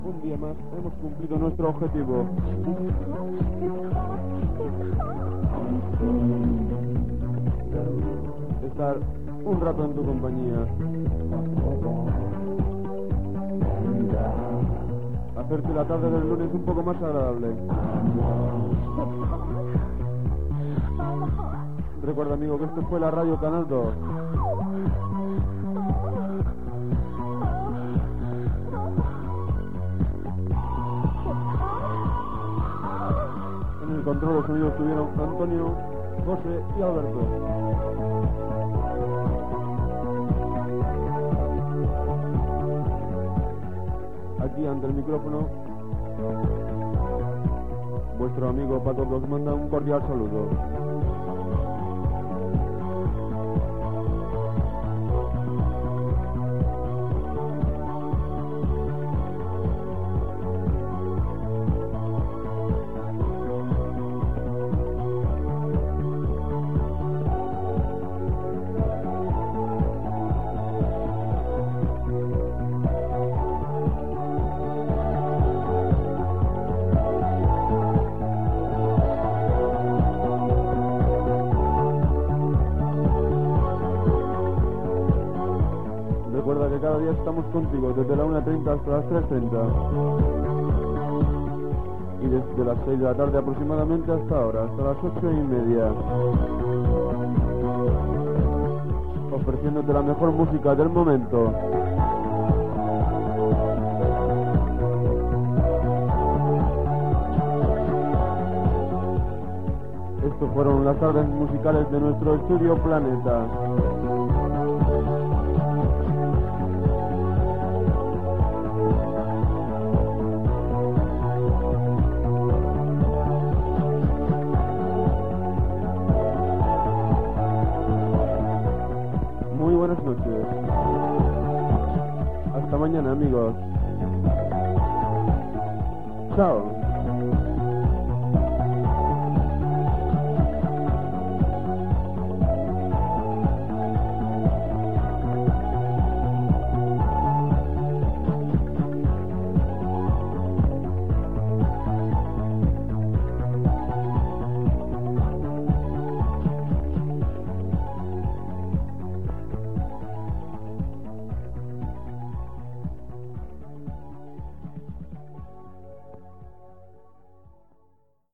Un día más hemos cumplido nuestro objetivo. Estar un rato en tu compañía. Hacerte la tarde del lunes un poco más agradable. Recuerda, amigo, que esto fue la Radio Canal 2. En el control de sonido estuvieron Antonio, José y Alberto. Aquí ante el micrófono, vuestro amigo Paco os manda un cordial saludo. Recuerda que cada día estamos contigo desde la 1:30 hasta las 3:30 y desde las 6 de la tarde aproximadamente hasta ahora, hasta las 8:30, ofreciéndote la mejor música del momento. Estos fueron las tardes musicales de nuestro estudio Planeta. Muy buenas noches. Hasta mañana, amigos. Chao.